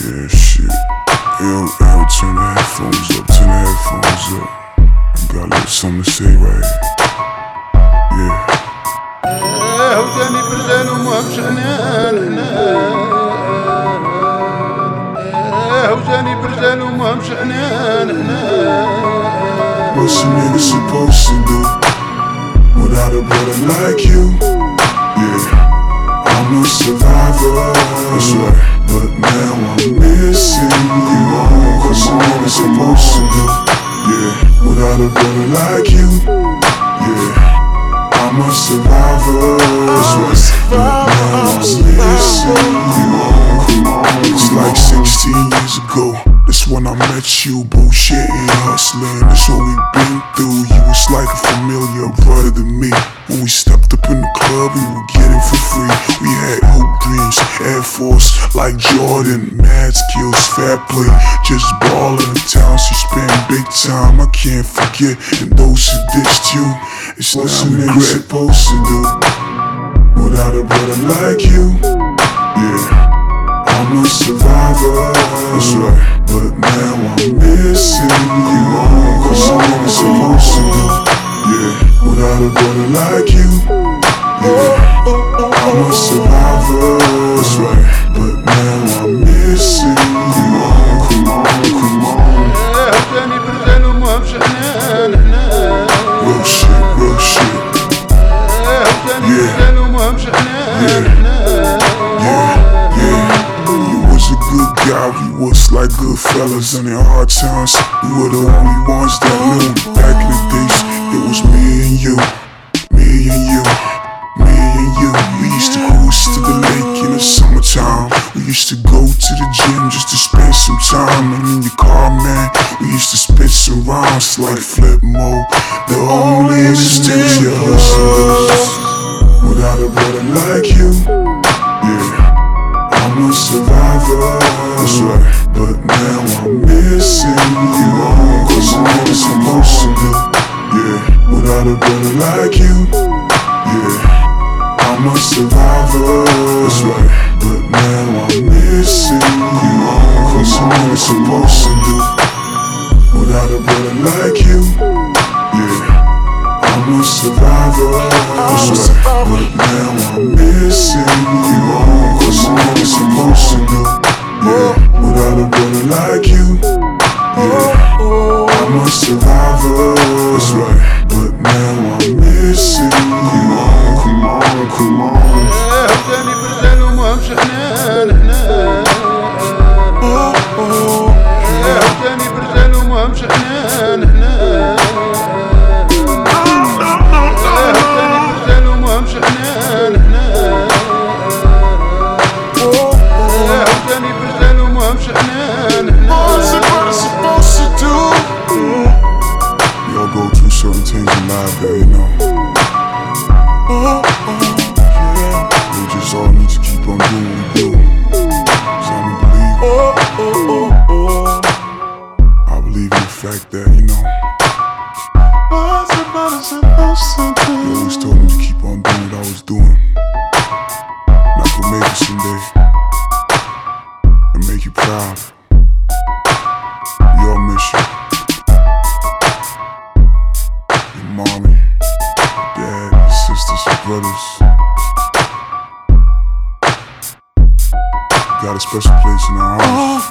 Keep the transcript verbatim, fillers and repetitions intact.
Yeah, shit. Yo, yo, turn the headphones up, turn the headphones up. I got a little something to say right here. Yeah. وثاني برجال وما مشحنان حنا وثاني برجال وما مشحنان حنا. What's a nigga supposed to do without a brother like you? Yeah, I'm a survivor, that's right. But now I'm missing you. What's a nigga supposed to do? Yeah, without a brother like you? Yeah, I'm a survivor, that's right. But now I'm missing you. It's like sixteen years ago, that's when I met you. Bullshitting, hustling, that's what we've been through. You was like a familiar brother to me. When we stepped up in the club, we were getting for free. We had hoop dreams, Air Force like Jordan, mad skills, fair play, just ballin' in town. She spent big time, I can't forget. And those who ditched you, it's what a nigga supposed to do without a brother like you. Yeah, I'm a survivor, that's right. But now I'm missing you. What's a nigga supposed to do? Yeah, without a brother like you. Yeah, I'm a survivor, that's right. But now I'm missing you. Come on, come on. وثاني برجال وما مشحنان حنا. Real shit, real shit. وثاني برجال وما مشحنان حنا. Yeah, yeah. You was a good guy, we was like good fellas. And in hard times, we were the only ones that knew. Back in the days, it was me and you, me and you, me and you. We used to cruise to the lake in the summertime. We used to go to the gym just to spend some time. And in your car, man, we used to spit some rhymes like Flip Mode. The only mistake you hustlers without a brother like you. Yeah, I'm a survivor, that's right. But now I'm missing you. What's a nigga supposed to do? Yeah, without a brother like you. Yeah, I'm a survivor, that's right. But now I'm missing you. What's a nigga supposed to do without a brother like you? Yeah, I'm a survivor, that's right. But now I'm missing you. What's a nigga supposed to do? Yeah, without a brother like you. Yeah, I'm a survivor, that's right. But now I'm missing you. Come on, come on. وثاني برجال وما مشحنان حنا. وثاني برجال وما مشحنان حنا. وثاني برجال وما مشحنان حنا. وثاني برجال وما مشحنان حنا. We all go through certain things in life that, you know, we just all need to keep on doing what we do. So I'm a believer. I believe in the fact that, you know, you always told me to keep on doing what I was doing. And I could make it someday and make you proud. We all miss you. Your mommy, dad, your sisters, your brothers. Got a special place in our hearts.